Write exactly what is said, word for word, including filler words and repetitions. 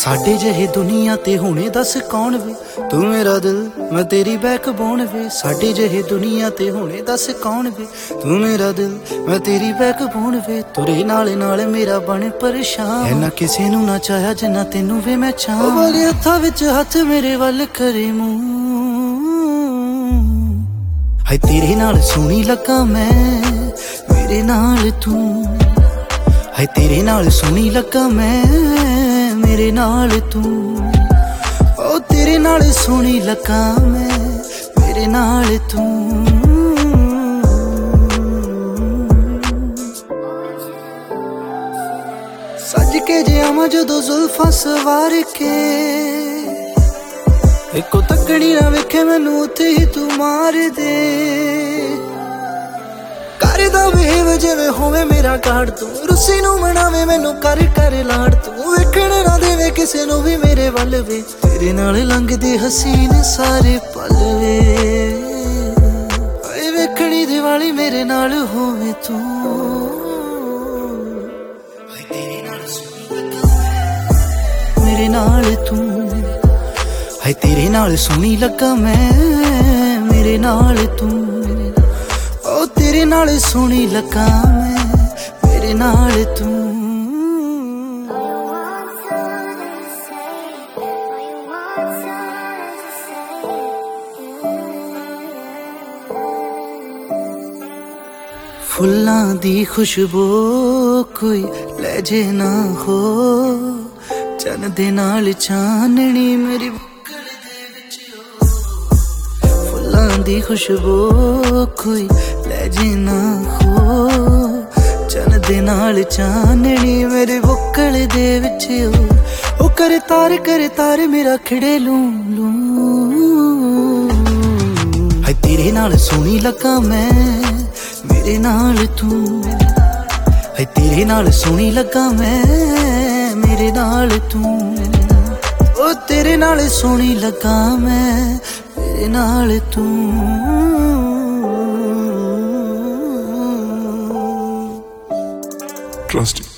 साडे जहे दुनिया ते हुणे दस कौन वे, तू मेरा दिल मैं तेरी बैकबोन वे। साडे जहे दुनिया ते हुणे दस कौन वे, तू मेरा दिल मैं तेरी बैकबोन वे। तुरे नाल नाल मेरा बन परेशान, ऐना किसे नू ना चाहया जिन्ना तेनू वे मैं चाहां। वाले हत्थां विच हत्थ मेरे वल करे मूं, हाय तेरे नाल सोहनी लगा मैं, मेरे नाल तू। हाय तेरे नाल सोहनी लगा मैं, मेरे नाल तू। ओ तेरे नाल सोहनी लगा मैं, मेरे नाल तू। सज के जे आवां जदों जुल्फां सवार के, इको तकड़ी ना वेखे मैनू उत्थे ही तू मार दे। करदा वेव जिवें होवे मेरा गाड़ तू, रुस्सी नू मनावे मैनू कर कर लाड़ तू। वेखण ना देवे किसे नू भी मेरे वल वे, तेरे नाल लंघदे हसीन सारे पल वे। हाय वेखणी दिवाली मेरे नाल होवे तू, हाय तेरे नाल सोहनी लगा मैं, मेरे नाल तू। हाय तेरे नाल सोहनी लगा मैं, मेरे नाल तू। ओ तेरे नाल सोहनी लगा मैं, मेरे नाल तू। फुल्लां दी खुशबू कोई ले जे ना हो, चन दे नाल चाननी मेरी बुक्कल दे विच हो। फुल्लां दी खुशबू कोई ले जे ना हो, चन दे नाल चाननी मेरे बुक्कल दे विच हो। ओ करे तार करे तार मेरा खिड़े लूं लूं। हाय तेरे नाल सोहनी लगा मैं, मेरे नाल तू। हाय तेरे नाल सोहनी लगा मैं, मेरे नाल तू। ओ तेरे नाल सोहनी लगा मैं, मेरे नाल तू। Trust